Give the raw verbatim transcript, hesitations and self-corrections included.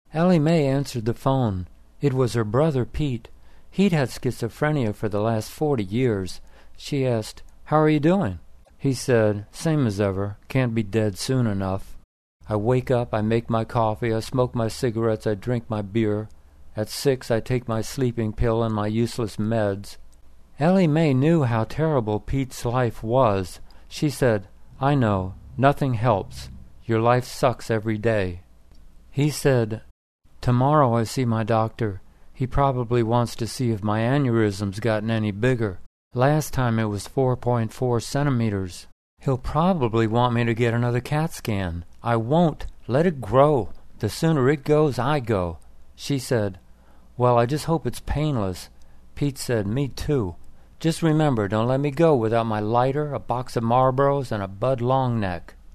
Ellie Mae answered the phone. It was her brother Pete. He'd had schizophrenia for the last forty years. She asked, "How are you doing?" He said, "Same as ever. Can't be dead soon enough. I wake up, I make my coffee, I smoke my cigarettes, I drink my beer. At six I take my sleeping pill and my useless meds." Ellie Mae knew how terrible Pete's life was. She said, "I know. Nothing helps. Your life sucks every day." He said, "Tomorrow I see my doctor. He probably wants to see if my aneurysm's gotten any bigger. Last time it was four point four centimeters. He'll probably want me to get another CAT scan. I won't. Let it grow. The sooner it goes, I go." She said, "Well, I just hope it's painless." Pete said, "Me too. Just remember, don't let me go without my lighter, a box of Marlboros, and a Bud Long Neck."